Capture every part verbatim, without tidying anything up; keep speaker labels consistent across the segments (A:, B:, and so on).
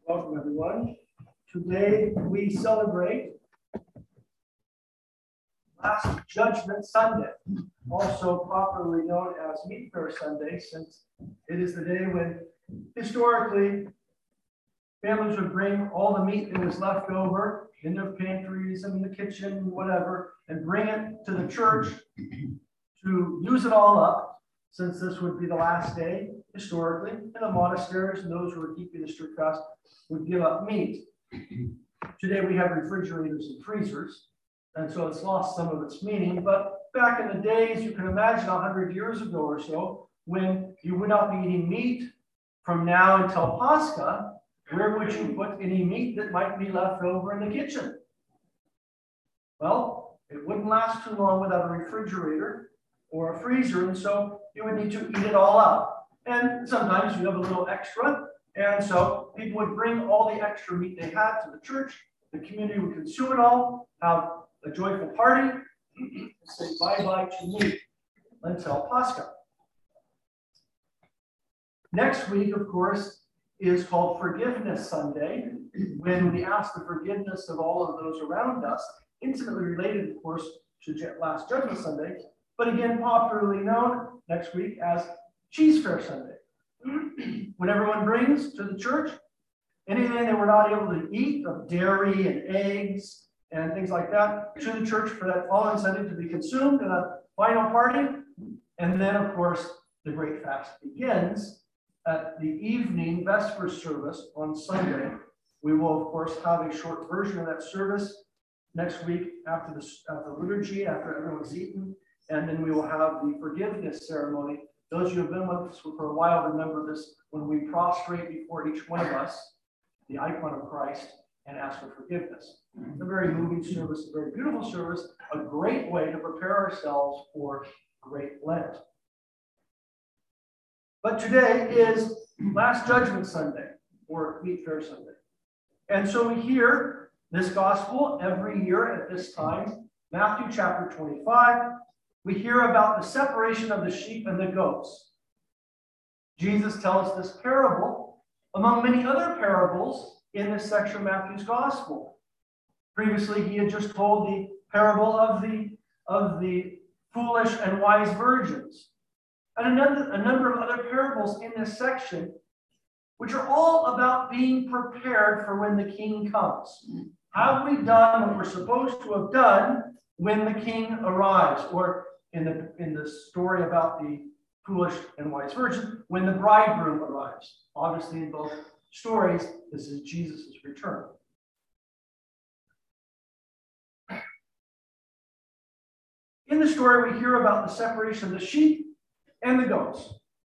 A: Welcome, everyone. Today we celebrate Last Judgment Sunday, also popularly known as Meat Fair Sunday, since it is the day when historically families would bring all the meat that was left over in their pantries and in the kitchen, whatever, and bring it to the church to use it all up, since this would be the last day historically, and the monasteries and those who were keeping the strict fast would give up meat. Today we have refrigerators and freezers, and so it's lost some of its meaning. But back in the days, you can imagine a hundred years ago or so, when you would not be eating meat from now until Pascha, where would you put any meat that might be left over in the kitchen? Well, it wouldn't last too long without a refrigerator or a freezer, and so you would need to eat it all out. And sometimes you have a little extra, and so people would bring all the extra meat they had to the church. The community would consume it all, have a joyful party, and say bye-bye to meat until Pascha. Next week, of course, is called Forgiveness Sunday, when we ask the forgiveness of all of those around us, intimately related, of course, to Last Judgment Sunday, but again, popularly known next week as Cheese Fair Sunday. When everyone brings to the church anything they were not able to eat of dairy and eggs and things like that to the church for that following Sunday to be consumed in a final party. And then, of course, the Great Fast begins at the evening Vesper service on Sunday. We will, of course, have a short version of that service next week after the, after the liturgy, after everyone's eaten. And then we will have the forgiveness ceremony. Those who have been with us for a while remember this when we prostrate before each one of us, the icon of Christ, and ask for forgiveness. It's a very moving service, a very beautiful service, a great way to prepare ourselves for Great Lent. But today is Last Judgment Sunday, or Meat Fair Sunday. And so we hear this gospel every year at this time, Matthew chapter twenty-five. We hear about the separation of the sheep and the goats. Jesus tells us this parable among many other parables in this section of Matthew's gospel. Previously, he had just told the parable of the, of the foolish and wise virgins. And another, a number of other parables in this section, which are all about being prepared for when the king comes. Have we done what we're supposed to have done when the king arrives? Or in the, in the story about the foolish and wise virgin, when the bridegroom arrives. Obviously, in both stories, this is Jesus' return. In the story, we hear about the separation of the sheep and the goats.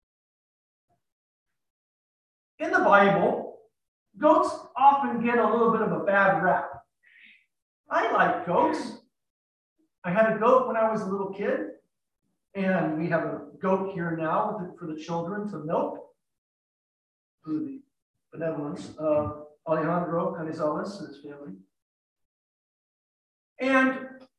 A: In the Bible, goats often get a little bit of a bad rap. I like goats. I had a goat when I was a little kid, and we have a goat here now for the children to milk through the benevolence of Alejandro Canizales and his family. And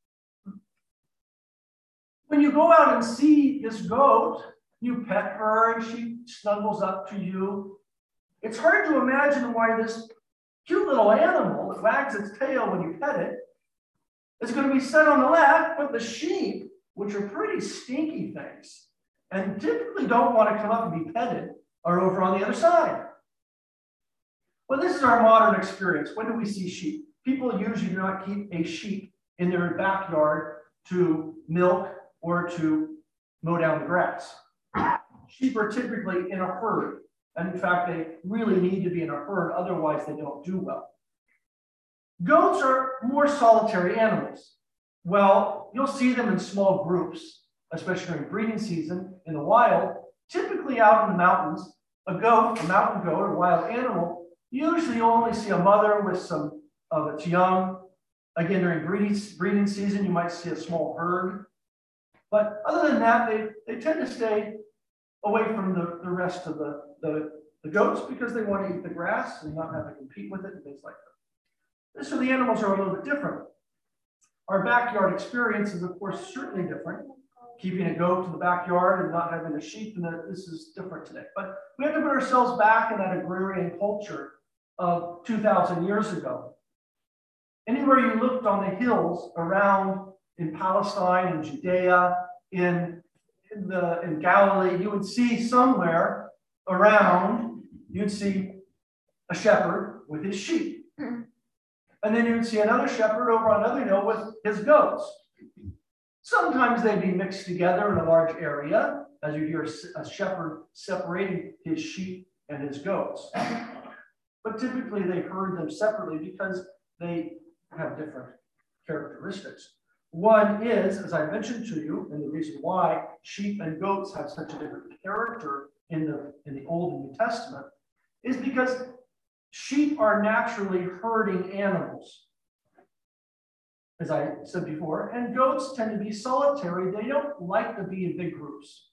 A: when you go out and see this goat, you pet her and she snuggles up to you. It's hard to imagine why this cute little animal that wags its tail when you pet it is going to be set on the left, but the sheep, which are pretty stinky things, and typically don't want to come up and be petted, are over on the other side. Well, this is our modern experience. When do we see sheep? People usually do not keep a sheep in their backyard to milk or to mow down the grass. Sheep are typically in a herd, and in fact, they really need to be in a herd, otherwise they don't do well. Goats are more solitary animals. Well, you'll see them in small groups, especially during breeding season in the wild. Typically out in the mountains, a goat, a mountain goat, or wild animal, usually you only see a mother with some of its young. Again, during breeding, breeding season, you might see a small herd. But other than that, they, they tend to stay away from the, the rest of the, the, the goats because they want to eat the grass and not have to compete with it and things like that. So the animals are a little bit different. Our backyard experience is, of course, certainly different. Keeping a goat in the backyard and not having a sheep, and that this is different today. But we have to put ourselves back in that agrarian culture of two thousand years ago. Anywhere you looked on the hills around in Palestine, in Judea, in, in, the, in Galilee, you would see somewhere around, you'd see a shepherd with his sheep. And then you'd see another shepherd over on another hill with his goats. Sometimes they'd be mixed together in a large area, as you hear a shepherd separating his sheep and his goats. But typically they herd them separately because they have different characteristics. One is, as I mentioned to you, and the reason why sheep and goats have such a different character in the, in the Old and New Testament is because sheep are naturally herding animals, as I said before, and goats tend to be solitary. They don't like to be in big groups.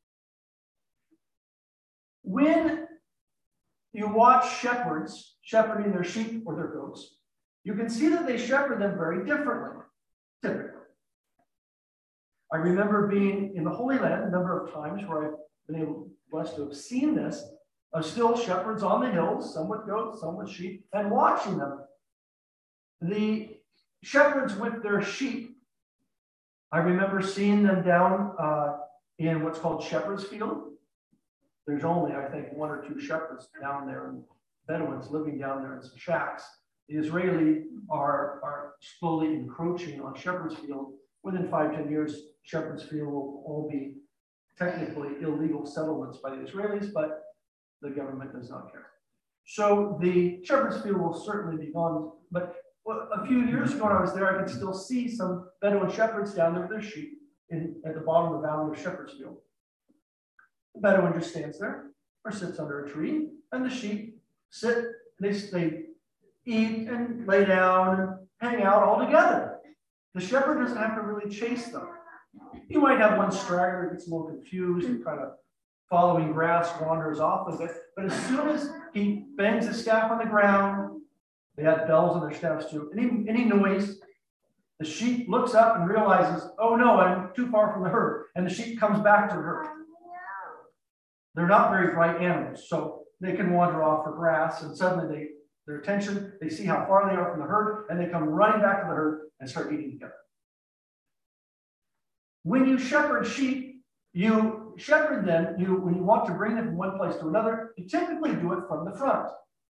A: When you watch shepherds shepherding their sheep or their goats, you can see that they shepherd them very differently, typically. I remember being in the Holy Land a number of times where I've been able, blessed to have seen this, of still shepherds on the hills, some with goats, some with sheep, and watching them. The shepherds with their sheep, I remember seeing them down uh, in what's called Shepherd's Field. There's only, I think, one or two shepherds down there, and Bedouins living down there in some shacks. The Israeli are, are slowly encroaching on Shepherd's Field. Within five, ten years, Shepherd's Field will all be technically illegal settlements by the Israelis, but the government does not care. So the Shepherd's Field will certainly be gone. But a few years ago when I was there, I could still see some Bedouin shepherds down there with their sheep in, at the bottom of the valley of Shepherd's Field. The Bedouin just stands there or sits under a tree, and the sheep sit, they, they eat and lay down and hang out all together. The shepherd doesn't have to really chase them. You might have one straggler who gets a little confused and kind of following grass wanders off of it. But as soon as he bangs his staff on the ground, they have bells on their staffs too, any, any noise, the sheep looks up and realizes, oh no, I'm too far from the herd. And the sheep comes back to the herd. They're not very bright animals, so they can wander off for grass, and suddenly they, their attention, they see how far they are from the herd, and they come running back to the herd and start eating together. When you shepherd sheep, you shepherd them, you, when you want to bring them from one place to another, you typically do it from the front.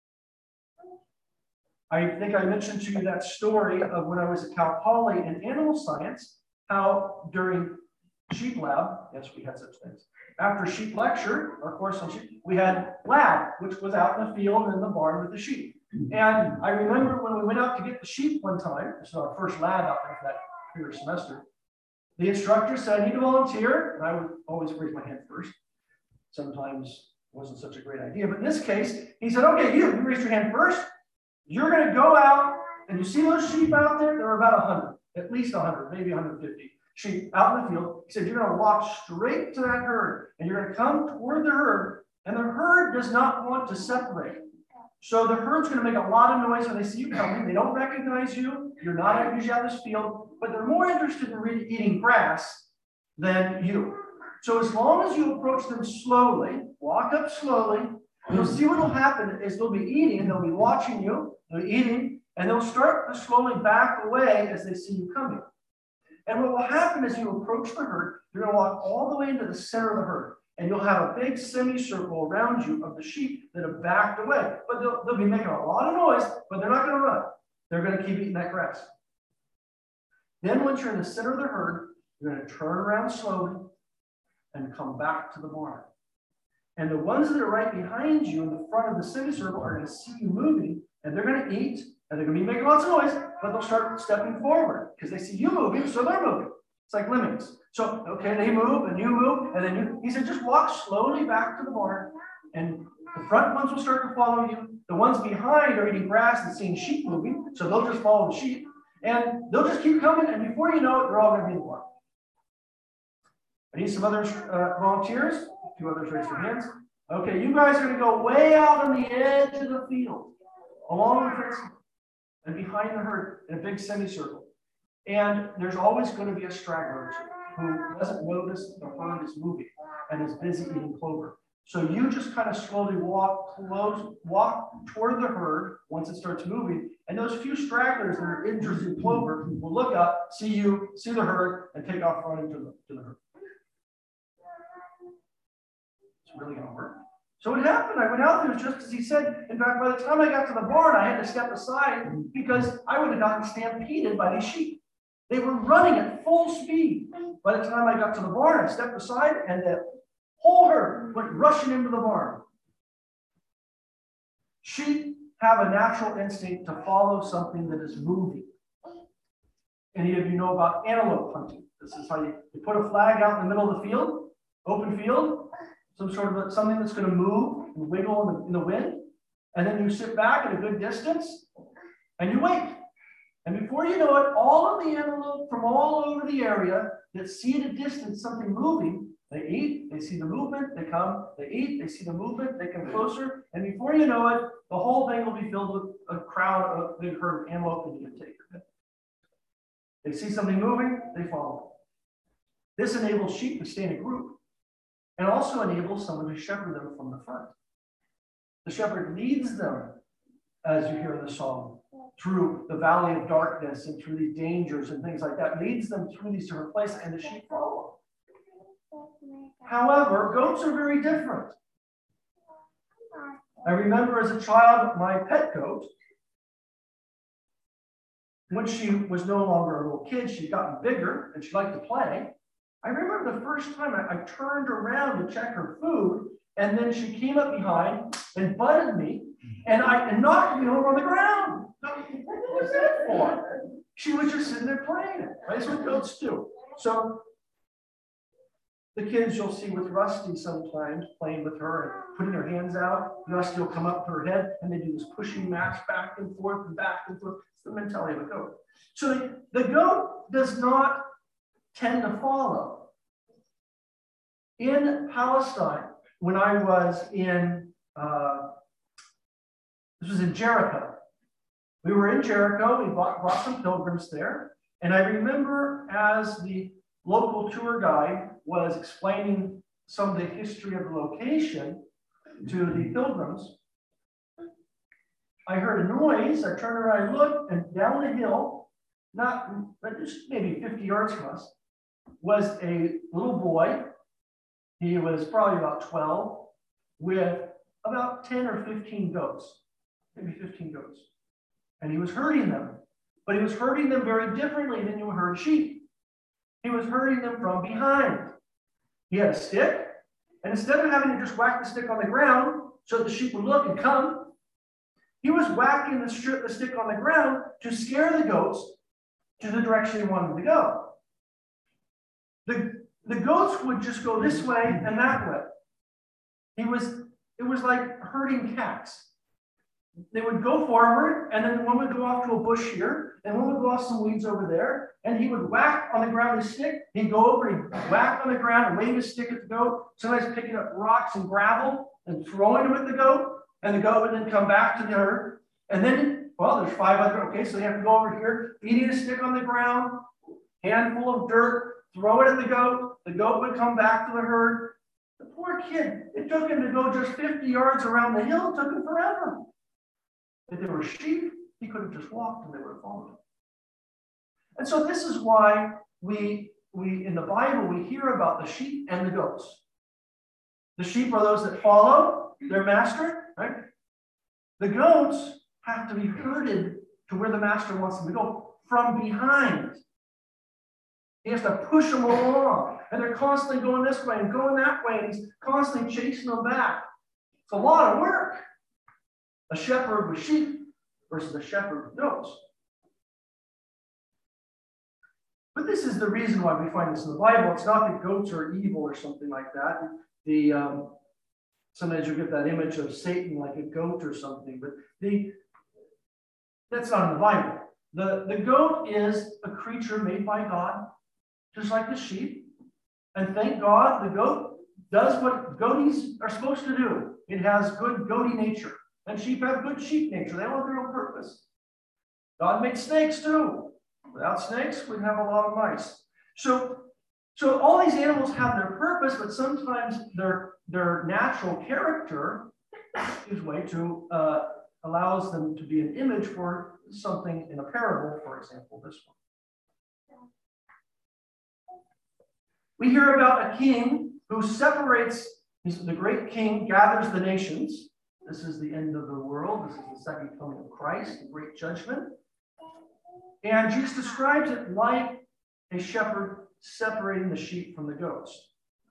A: I think I mentioned to you that story of when I was at Cal Poly in animal science, how during sheep lab, yes, we had such things. After sheep lecture, our course on sheep, we had lab, which was out in the field and in the barn with the sheep. And I remember when we went out to get the sheep one time, this was our first lab out there for that previous semester, the instructor said, I need to volunteer. And I would always raise my hand first. Sometimes it wasn't such a great idea. But in this case, he said, okay, you, you raised your hand first. You're going to go out, and you see those sheep out there? There are about one hundred, at least one hundred, maybe one hundred fifty sheep out in the field. He said, you're going to walk straight to that herd, and you're going to come toward the herd, and the herd does not want to separate. So the herd's going to make a lot of noise when they see you coming. They don't recognize you. You're not usually out in this field, but they're more interested in really eating grass than you. So as long as you approach them slowly, walk up slowly, you'll see what will happen is they'll be eating, they'll be watching you, they'll be eating, and they'll start to slowly back away as they see you coming. And what will happen is you approach the herd, you're going to walk all the way into the center of the herd, and you'll have a big semicircle around you of the sheep that have backed away. But they'll, they'll be making a lot of noise, but they're not going to run. They're going to keep eating that grass. Then once you're in the center of the herd, you're going to turn around slowly and come back to the barn. And the ones that are right behind you in the front of the semicircle are going to see you moving, and they're going to eat, and they're going to be making lots of noise, but they'll start stepping forward because they see you moving, so they're moving. It's like lemmings. So, okay, they move, and you move, and then you, he said, just walk slowly back to the barn, and the front ones will start to follow you. The ones behind are eating grass and seeing sheep moving, so they'll just follow the sheep, and they'll just keep coming, and before you know it, they're all going to be in the barn. I need some other uh, volunteers. A few others raise their hands. Okay, you guys are going to go way out on the edge of the field, along the fence, and behind the herd in a big semicircle. And there's always going to be a straggler who doesn't notice the herd is moving and is busy eating clover. So you just kind of slowly walk close, walk toward the herd once it starts moving. And those few stragglers that are interested in plover will look up, see you, see the herd, and take off running to the, to the herd. It's really going to work. So it happened. I went out there just as he said. In fact, by the time I got to the barn, I had to step aside because I would have gotten stampeded by these sheep. They were running at full speed. By the time I got to the barn, I stepped aside, and the whole herd went rushing into the barn. Sheep have a natural instinct to follow something that is moving. Any of you know about antelope hunting? This is how you, you put a flag out in the middle of the field, open field, some sort of a, something that's going to move and wiggle in the, in the wind, and then you sit back at a good distance and you wait. And before you know it, all of the antelope from all over the area that see at a distance something moving, they eat, they see the movement, they come, they eat, they see the movement, they come closer, and before you know it, the whole thing will be filled with a crowd of big herd of antelope, and you can take it. They see something moving, they follow. This enables sheep to stay in a group, and also enables someone to shepherd them from the front. The shepherd leads them, as you hear in the song, through the valley of darkness and through these dangers and things like that, leads them through these different places, and the sheep follow. However, goats are very different. I remember as a child, my pet goat, when she was no longer a little kid, she'd gotten bigger and she liked to play. I remember the first time I, I turned around to check her food, and then she came up behind and butted me, and I and knocked me over on the ground. What was that for? She was just sitting there playing it. Right? That's what goats do. So the kids you'll see with Rusty sometimes playing with her and putting her hands out. Rusty will come up to her head, and they do this pushing match back and forth and back and forth. It's the mentality of a goat. So the, the goat does not tend to follow. In Palestine, when I was in, uh, this was in Jericho. We were in Jericho, we bought, brought some pilgrims there. And I remember as the local tour guide was explaining some of the history of the location to the pilgrims, I heard a noise. I turned around and looked, and down the hill, not but just maybe fifty yards from us, was a little boy. He was probably about twelve, with about ten or fifteen goats, maybe fifteen goats. And he was herding them, but he was herding them very differently than you herd sheep. He was herding them from behind. He had a stick, and instead of having to just whack the stick on the ground so the sheep would look and come, he was whacking the, strip, the stick on the ground to scare the goats to the direction he wanted them to go. The, the goats would just go this way and that way. He was, it was like herding cats. They would go forward, and then one would go off to a bush here, and one would go off some weeds over there, and he would whack on the ground with his stick. He'd go over, he'd whack on the ground and wave his stick at the goat, sometimes picking up rocks and gravel and throwing them at the goat, and the goat would then come back to the herd. And then, well, there's five other, okay, so they have to go over here, beating a stick on the ground, handful of dirt, throw it at the goat. The goat would come back to the herd. The poor kid, it took him to go just fifty yards around the hill. It took him forever. If they were sheep, he could have just walked and they would have followed him. And so this is why we, we in the Bible, we hear about the sheep and the goats. The sheep are those that follow their master, right? The goats have to be herded to where the master wants them to go from behind. He has to push them along, and they're constantly going this way and going that way, and he's constantly chasing them back. It's a lot of work. A shepherd with sheep versus a shepherd with goats. But this is the reason why we find this in the Bible. It's not that goats are evil or something like that. The um, sometimes you get that image of Satan like a goat or something, but the that's not in the Bible. The, the goat is a creature made by God, just like the sheep. And thank God the goat does what goaties are supposed to do. It has good goaty nature. And sheep have good sheep nature. They all have their own purpose. God made snakes too. Without snakes, we'd have a lot of mice. So So all these animals have their purpose, but sometimes their, their natural character gives way to, uh, allows them to be an image for something in a parable, for example, this one. We hear about a king who separates, the great king gathers the nations. This is the end of the world. This is the second coming of Christ, the great judgment. And Jesus describes it like a shepherd separating the sheep from the goats.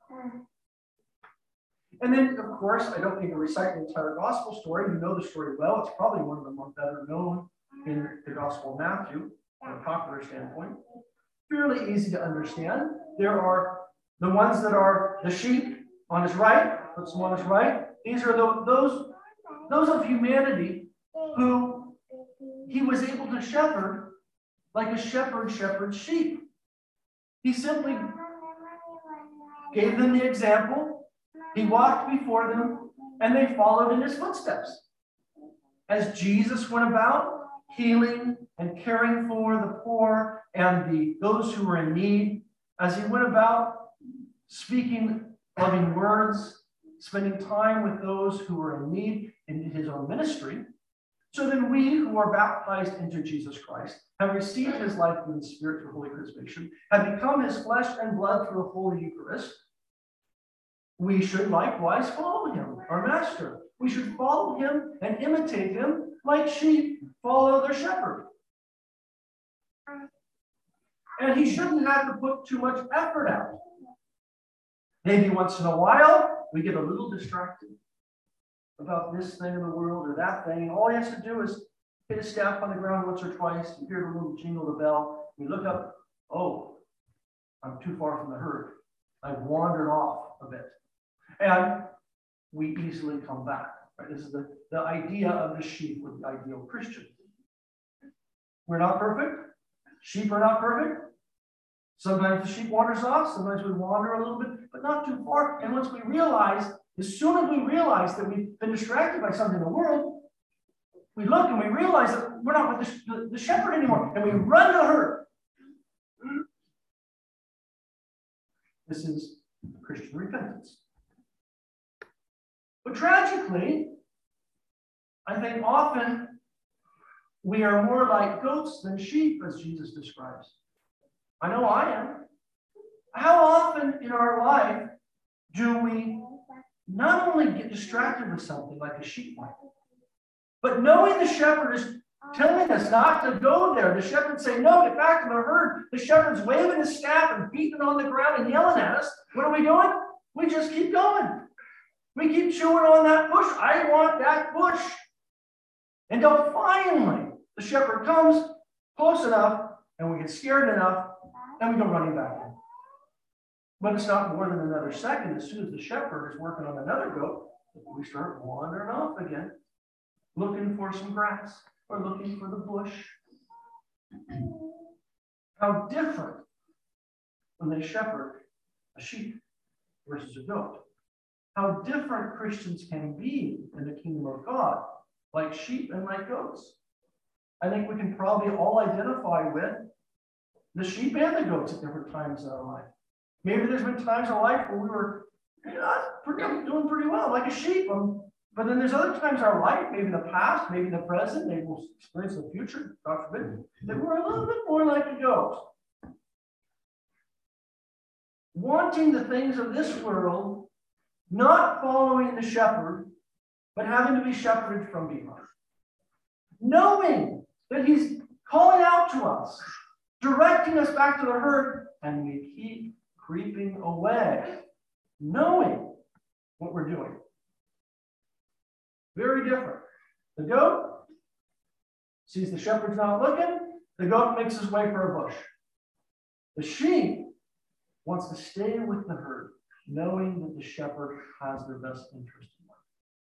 A: And then, of course, I don't need to recite the entire gospel story. You know the story well. It's probably one of the more better known in the Gospel of Matthew, from a popular standpoint. Fairly easy to understand. There are the ones that are the sheep on his right, puts them on his right. These are the, those, those of humanity who he was able to shepherd like a shepherd shepherds sheep. He simply gave them the example. He walked before them, and they followed in his footsteps. As Jesus went about healing and caring for the poor and the, those who were in need, as he went about speaking loving words, spending time with those who were in need in his own ministry, so then we who are baptized into Jesus Christ, have received his life in the Spirit through Holy Crucifixion, have become his flesh and blood through the Holy Eucharist, we should likewise follow him, our master. We should follow him and imitate him like sheep follow their shepherd. And he shouldn't have to put too much effort out. Maybe once in a while, we get a little distracted about this thing in the world or that thing. And all he has to do is hit his staff on the ground once or twice. You hear the little jingle of the bell. We look up, oh, I'm too far from the herd. I've wandered off a bit. And we easily come back. Right? This is the, the idea of the sheep with the ideal Christian. We're not perfect. Sheep are not perfect. Sometimes the sheep wanders off. Sometimes we wander a little bit, but not too far. And once we realize, as soon as we realize that we've been distracted by something in the world, we look and we realize that we're not with the, the, the shepherd anymore, and we run to the herd. This is Christian repentance. But tragically, I think often we are more like goats than sheep, as Jesus describes. I know I am. How often in our life do we not only get distracted with something like a sheep might, but knowing the shepherd is telling us not to go there. The shepherd say, no, get back to the herd. The shepherd's waving his staff and beating on the ground and yelling at us. What are we doing? We just keep going. We keep chewing on that bush. I want that bush. Until finally the shepherd comes close enough and we get scared enough and we go running back in. But it's not more than another second. As soon as the shepherd is working on another goat, we start wandering off again, looking for some grass or looking for the bush. How different when they shepherd a sheep versus a goat. How different Christians can be in the kingdom of God, like sheep and like goats. I think we can probably all identify with the sheep and the goats at different times in our life. Maybe there's been times in our life where we were you know, pretty, doing pretty well, like a sheep. Um, but then there's other times in our life, maybe the past, maybe the present, maybe we'll experience the future, God forbid, that we're a little bit more like a goat. Wanting the things of this world, not following the shepherd, but having to be shepherded from behind. Knowing that he's calling out to us, directing us back to the herd, and we keep creeping away, knowing what we're doing. Very different. The goat sees the shepherd's not looking, the goat makes his way for a bush. The sheep wants to stay with the herd, knowing that the shepherd has their best interest in mind.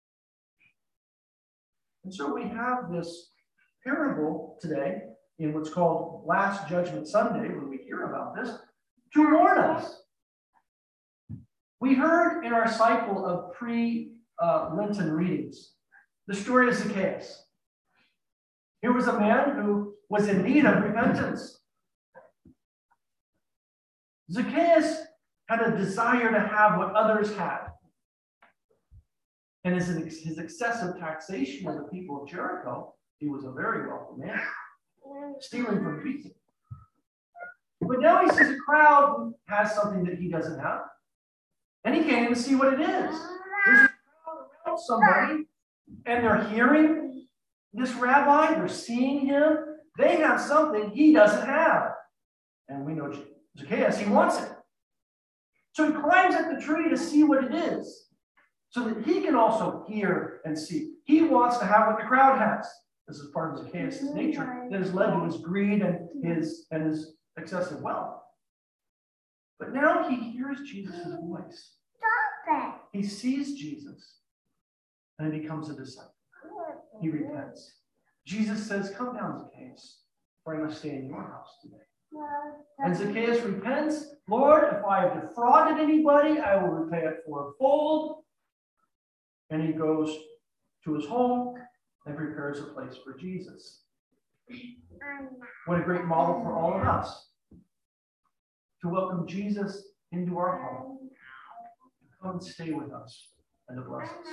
A: And so we have this parable today in what's called Last Judgment Sunday, when we hear about this, to warn us. We heard in our cycle of pre-Lenten uh, readings the story of Zacchaeus. Here was a man who was in need of repentance. Zacchaeus had a desire to have what others had. And his, his excessive taxation of the people of Jericho, he was a very wealthy man, stealing from people. But now he sees a crowd who has something that he doesn't have. And he can't even see what it is. There's a crowd around somebody, and they're hearing this rabbi, they're seeing him. They have something he doesn't have. And we know Zacchaeus, he wants it. So he climbs up the tree to see what it is, so that he can also hear and see. He wants to have what the crowd has. This is part of Zacchaeus' nature that has led to his greed and his, and his excessive wealth. But now he hears Jesus' voice. He sees Jesus, and he becomes a disciple. He repents. Jesus says, "Come down, Zacchaeus, for I must stay in your house today." And Zacchaeus repents. "Lord, if I have defrauded anybody, I will repay it fourfold." And he goes to his home and prepares a place for Jesus. What a great model for all of us, to welcome Jesus into our home, to come and stay with us, and to bless us.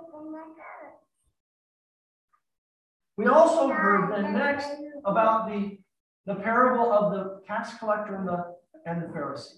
A: We also heard then next about the, the parable of the tax collector and the, and the Pharisee.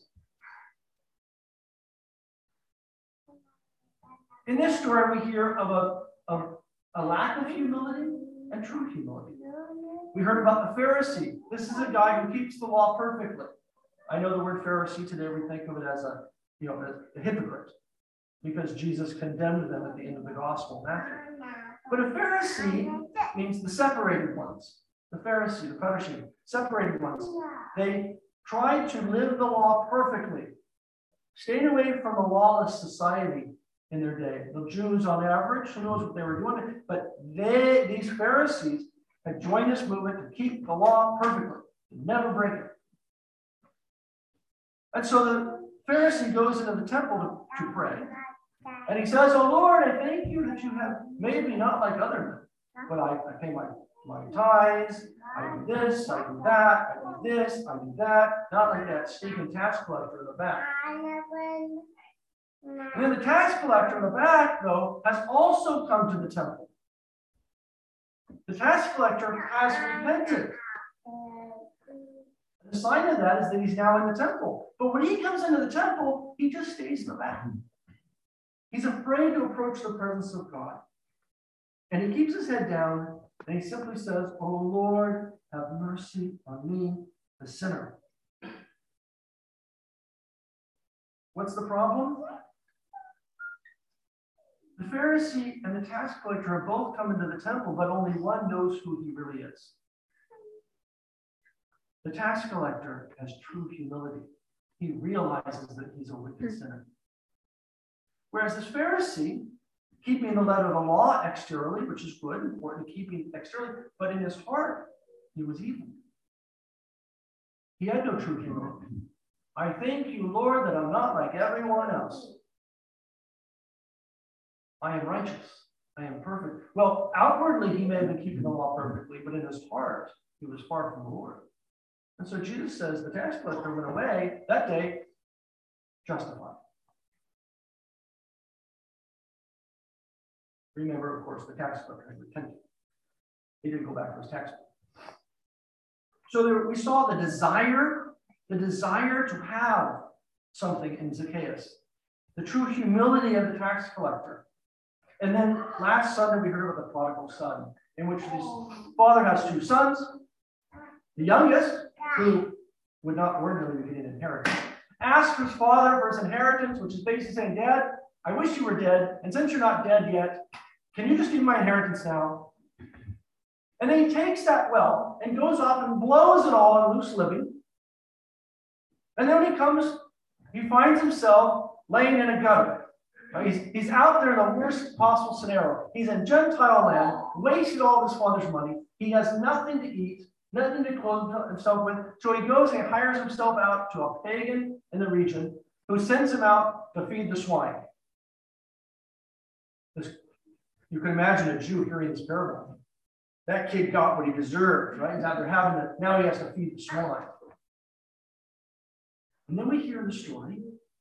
A: In this story, we hear of a, of a lack of humility and true humility. We heard about the Pharisee. This is a guy who keeps the law perfectly. I know the word Pharisee today, we think of it as a, you know, a, a hypocrite, because Jesus condemned them at the end of the gospel, Matthew. But a Pharisee means the separated ones. The Pharisee, the Pharisee, separated ones. They tried to live the law perfectly, stayed away from a lawless society in their day. The Jews, on average, who knows what they were doing, but they, these Pharisees, had joined this movement to keep the law perfectly, to never break it. And so the Pharisee goes into the temple to, to pray. And he says, "Oh Lord, I thank you that you have made me not like other men, but I, I pay my, my tithes, I do this, I do that, I do this, I do that," not like that stinking tax collector in the back. And then the tax collector in the back, though, has also come to the temple. The tax collector has repented. The sign of that is that he's now in the temple. But when he comes into the temple, he just stays in the back. He's afraid to approach the presence of God. And he keeps his head down, and he simply says, "Oh Lord, have mercy on me, the sinner." What's the problem? The Pharisee and the tax collector have both come into the temple, but only one knows who he really is. The tax collector has true humility. He realizes that he's a wicked sinner. Whereas this Pharisee, keeping the letter of the law externally, which is good, important, keeping externally, but in his heart, he was evil. He had no true humility. "I thank you, Lord, that I'm not like everyone else. I am righteous. I am perfect." Well, outwardly, he may have been keeping the law perfectly, but in his heart, he was far from the Lord. And so Jesus says the tax collector went away that day justified. Remember, of course, the tax collector had repented. He didn't go back to his tax bill. So there, we saw the desire, the desire to have something in Zacchaeus, the true humility of the tax collector. And then last Sunday, we heard about the prodigal son, in which his father has two sons. The youngest, who would not ordinarily get an inheritance, asked his father for his inheritance, which is basically saying, "Dad, I wish you were dead, and since you're not dead yet, can you just give me my inheritance now?" And then he takes that wealth and goes off and blows it all on loose living. And then when he comes, he finds himself laying in a gutter. He's, he's out there in the worst possible scenario. He's in Gentile land, wasted all of his father's money. He has nothing to eat, nothing to clothe himself with. So he goes and hires himself out to a pagan in the region who sends him out to feed the swine. This, you can imagine a Jew hearing this parable. That kid got what he deserved, right? He's out there having to, now he has to feed the swine. And then we hear in the story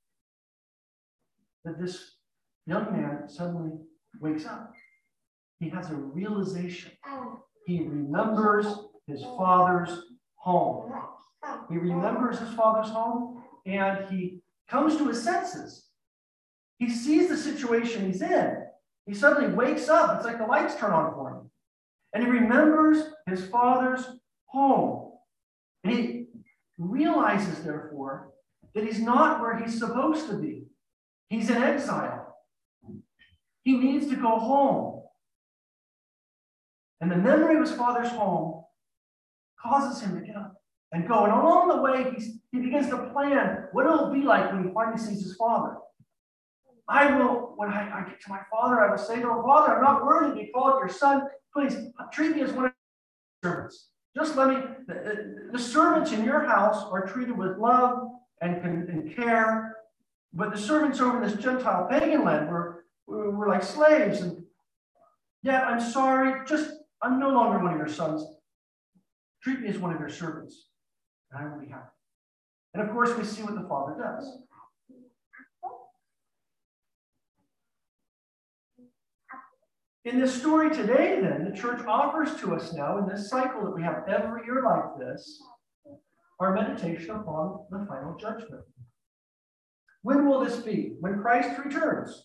A: that this young man suddenly wakes up. He has a realization. He remembers his father's home. He remembers his father's home, and he comes to his senses. He sees the situation he's in. He suddenly wakes up. It's like the lights turn on for him. And he remembers his father's home. And he realizes, therefore, that he's not where he's supposed to be. He's in exile. He needs to go home. And the memory of his father's home causes him to get up and go. And along the way, he's, he begins to plan what it'll be like when he finally sees his father. I will, when I, I get to my father, I will say to him, Father, I'm not worthy to be called your son. Please treat me as one of your servants. Just let me, the, the servants in your house are treated with love and, and, and care. But the servants over in this Gentile pagan land were, were, were like slaves. And yet, I'm sorry, just, I'm no longer one of your sons. Treat me as one of your servants, and I will be happy. And of course, we see what the father does. In this story today, then, the church offers to us now, in this cycle that we have every year like this, our meditation upon the final judgment. When will this be? When Christ returns.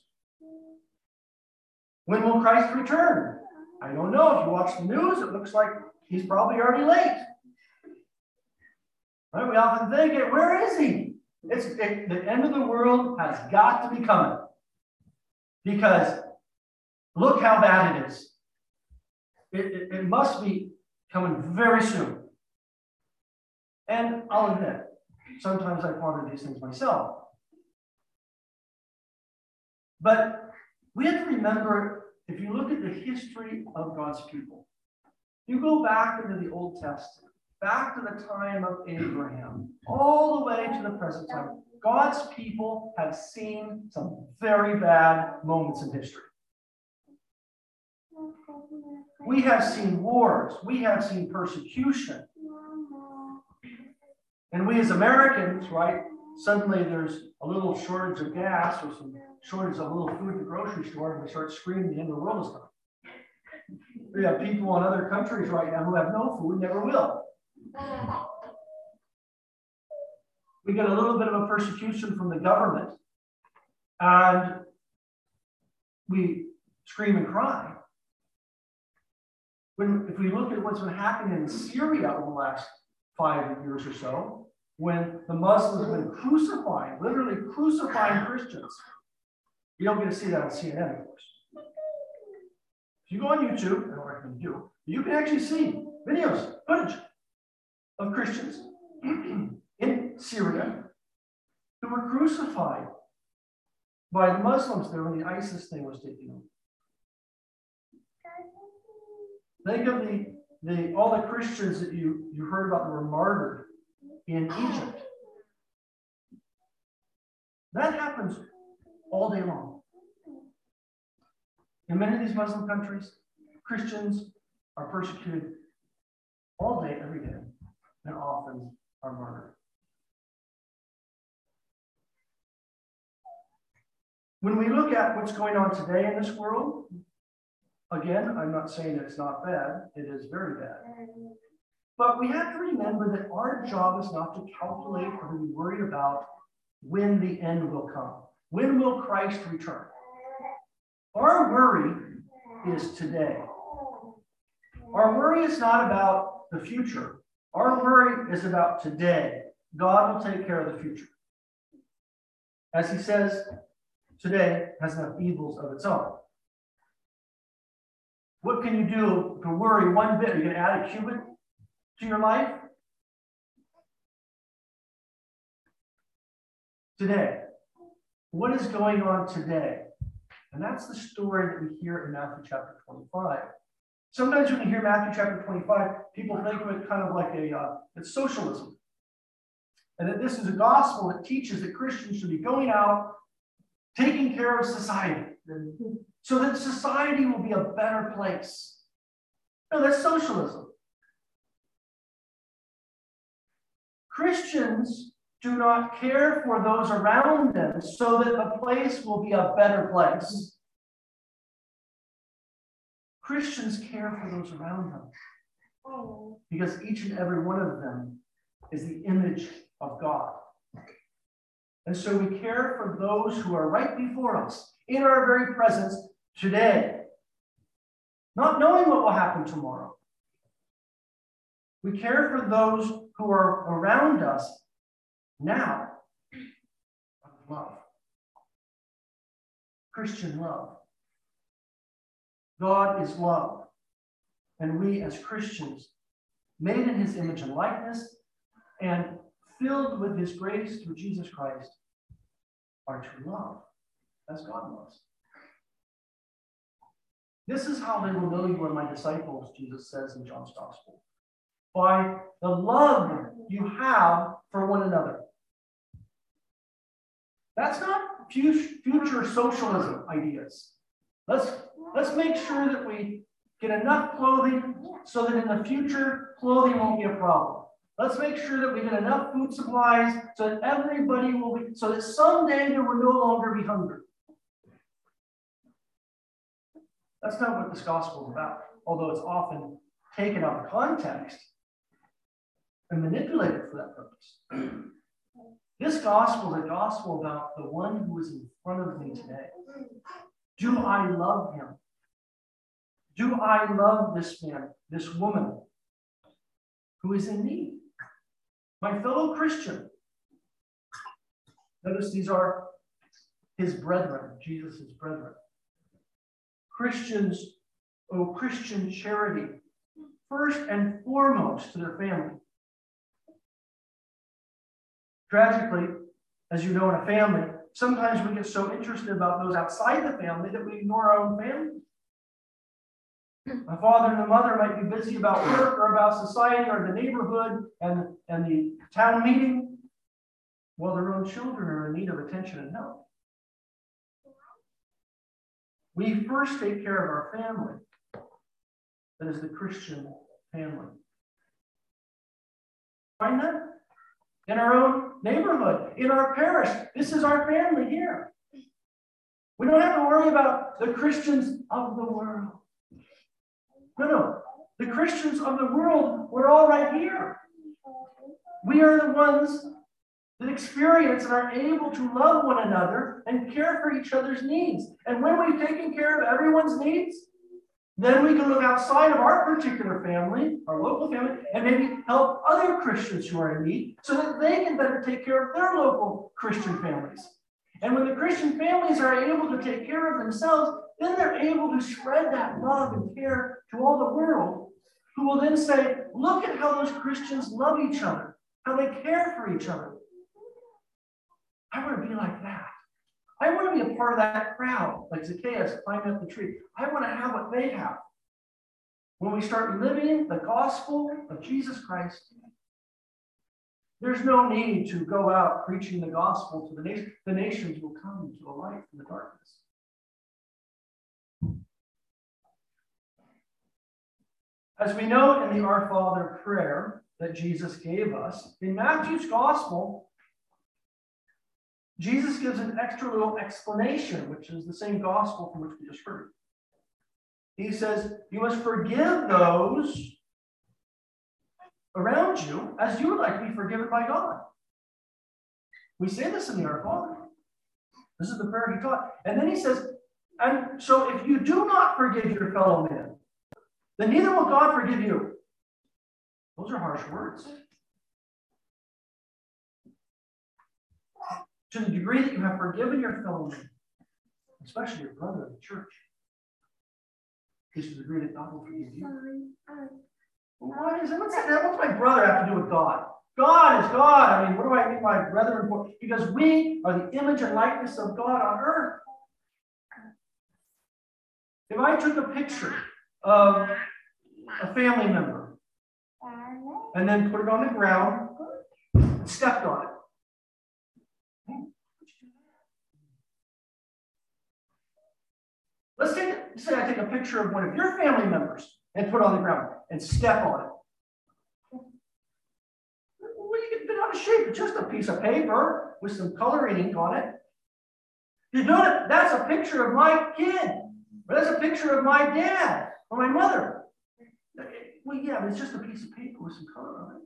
A: When will Christ return? I don't know. If you watch the news, it looks like he's probably already late. Right? We often think, where is he? It's, it, the end of the world has got to be coming. Because look how bad it is. It, it, it must be coming very soon. And I'll admit, sometimes I ponder these things myself. But we have to remember, if you look at the history of God's people, you go back into the Old Testament, back to the time of Abraham, all the way to the present time, God's people have seen some very bad moments in history. We have seen wars. We have seen persecution. And we as Americans, right, suddenly there's a little shortage of gas or some shortage of a little food at the grocery store, and we start screaming the end of the world is coming. We have people in other countries right now who have no food, never will. We get a little bit of a persecution from the government, and we scream and cry. When, if we look at what's been happening in Syria over the last five years or so, when the Muslims have been crucifying, literally crucifying Christians, you don't get to see that on C N N, of course. If you go on YouTube, I don't recommend you do, you can actually see videos, footage of Christians in Syria who were crucified by the Muslims there when the ISIS thing was taking over. Think of the, the all the Christians that you, you heard about that were martyred in Egypt. That happens all day long. In many of these Muslim countries, Christians are persecuted all day, every day, and often are martyred. When we look at what's going on today in this world, again, I'm not saying it's not bad. It is very bad. But we have to remember that our job is not to calculate or to be worried about when the end will come. When will Christ return? Our worry is today. Our worry is not about the future. Our worry is about today. God will take care of the future. As he says, today has enough evils of its own. What can you do to worry one bit? Are you going to add a cubit to your life? Today. What is going on today? And that's the story that we hear in Matthew chapter twenty-five. Sometimes when you hear Matthew chapter twenty-five, people think of it kind of like a uh, it's socialism. And that this is a gospel that teaches that Christians should be going out, taking care of society, so that society will be a better place. No, that's socialism. Christians do not care for those around them so that the place will be a better place. Christians care for those around them because each and every one of them is the image of God. And so we care for those who are right before us, in our very presence today, not knowing what will happen tomorrow. We care for those who are around us now out of love. Christian love. God is love. And we as Christians, made in his image and likeness and filled with his grace through Jesus Christ, are to love as God loves. This is how they will know you are my disciples, Jesus says in John's Gospel, by the love you have for one another. That's not future socialism ideas. Let's, let's make sure that we get enough clothing so that in the future, clothing won't be a problem. Let's make sure that we get enough food supplies so that everybody will be, so that someday there will no longer be hunger. That's not what this gospel is about, although it's often taken out of context and manipulated for that purpose. This gospel is a gospel about the one who is in front of me today. Do I love him? Do I love this man, this woman who is in need? My fellow Christian. Notice these are his brethren, Jesus' brethren. Christians owe Christian charity first and foremost to their family. Tragically, as you know, in a family, sometimes we get so interested about those outside the family that we ignore our own family. A father and a mother might be busy about work or about society or the neighborhood and, and the town meeting, while their own children are in need of attention and help. We first take care of our family. That is the Christian family. Find that? In our own neighborhood, in our parish. This is our family here. We don't have to worry about the Christians of the world. No, no. The Christians of the world, we're all right here. We are the ones that experience and are able to love one another and care for each other's needs. And when we've taken care of everyone's needs, then we can look outside of our particular family, our local family, and maybe help other Christians who are in need so that they can better take care of their local Christian families. And when the Christian families are able to take care of themselves, then they're able to spread that love and care to all the world, who will then say, look at how those Christians love each other, how they care for each other. I want to be like that. I want to be a part of that crowd, like Zacchaeus climbing up the tree. I want to have what they have. When we start living the gospel of Jesus Christ, there's no need to go out preaching the gospel to the nations. The nations will come to the light from the darkness. As we know in the Our Father prayer that Jesus gave us, in Matthew's gospel, Jesus gives an extra little explanation, which is the same gospel from which we just heard. He says, you must forgive those around you as you would like to be forgiven by God. We say this in the Our Father. This is the prayer he taught. And then he says, and so if you do not forgive your fellow man, then neither will God forgive you. Those are harsh words. To the degree that you have forgiven your fellow man, especially your brother in the church, is to the degree that God will forgive you. Why is it? What's that? What's my brother have to do with God? God is God. I mean, what do I need my brethren for? Because we are the image and likeness of God on earth. If I took a picture of a family member and then put it on the ground and stepped on it, let's take it, say I take a picture of one of your family members and put it on the ground and step on it. What are you going it out of shape. It's just a piece of paper with some coloring ink on it. You know that that's a picture of my kid. Or that's a picture of my dad or my mother. Well, yeah, but it's just a piece of paper with some color on it.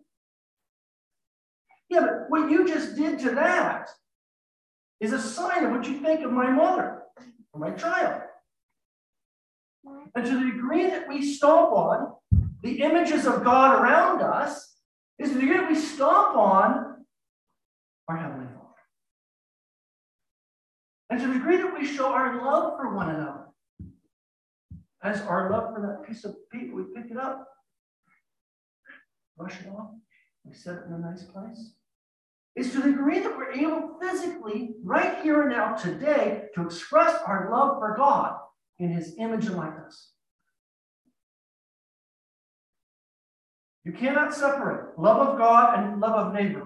A: Yeah, but what you just did to that is a sign of what you think of my mother or my child. And to the degree that we stomp on the images of God around us, is to the degree that we stomp on our Heavenly Father. And to the degree that we show our love for one another, as our love for that piece of paper, we pick it up, brush it off, we set it in a nice place. It's to the degree that we're able physically, right here and now, today, to express our love for God in His image and likeness. You cannot separate love of God and love of neighbor.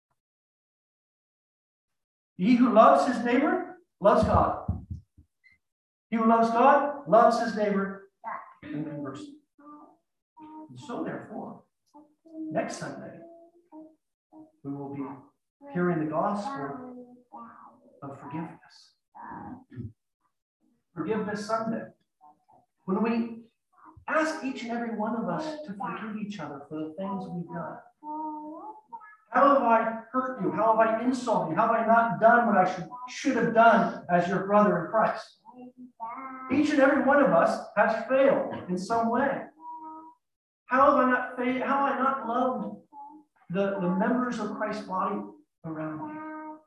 A: He who loves his neighbor loves God. He who loves God loves his neighbor, and conversely. And so therefore, next Sunday, we will be hearing the gospel of forgiveness. Forgiveness Sunday. When we ask each and every one of us to forgive each other for the things we've done. How have I hurt you? How have I insulted you? How have I not done what I should, should have done as your brother in Christ? Each and every one of us has failed in some way. How have I not failed? How have I not loved the, the members of Christ's body around me?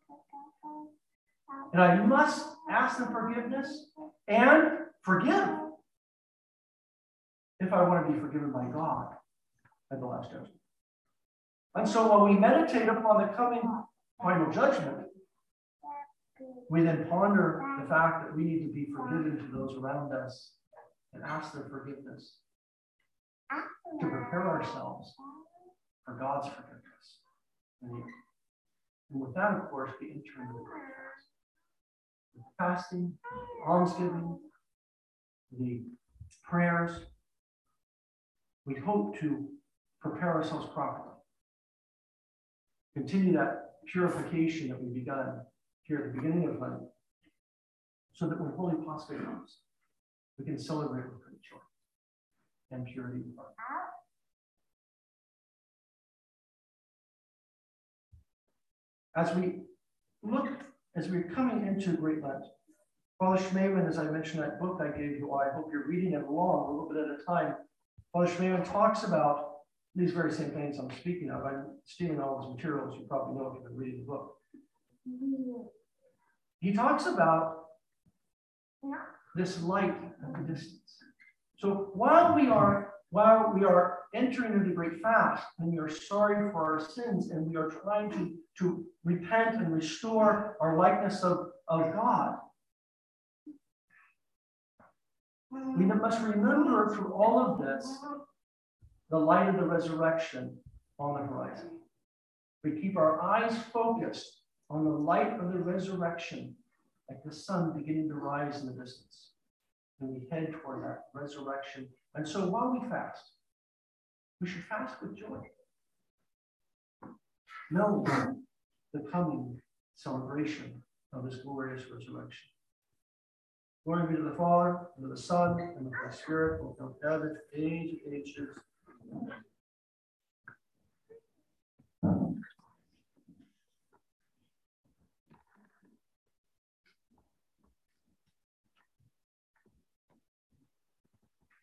A: And I must ask them forgiveness and forgive if I want to be forgiven by God at the last judgment. And so while we meditate upon the coming final judgment, we then ponder the fact that we need to be forgiven to those around us and ask their forgiveness to prepare ourselves for God's forgiveness. And with that, of course, we enter into the great fast. The fasting, almsgiving, the prayers, we hope to prepare ourselves properly. Continue that purification that we've begun here at the beginning of Lent, so that when Holy Pascha comes, we can celebrate with great joy and purity of heart. As we look, as we're coming into Great Lent, Father Schmemann, as I mentioned that book I gave you, I hope you're reading it along a little bit at a time. Father Schmemann talks about these very same things I'm speaking of. I'm stealing all his materials. You probably know if you've been reading the book. He talks about this light at the distance. So while we are while we are entering into the great fast, and we are sorry for our sins, and we are trying to, to repent and restore our likeness of, of God, we must remember through all of this the light of the resurrection on the horizon. We keep our eyes focused on the light of the resurrection, like the sun beginning to rise in the distance. And we head toward that resurrection. And so while we fast, we should fast with joy, knowing the coming celebration of this glorious resurrection. Glory be to the Father, and to the Son, and to the Spirit, both now and ever, age of ages.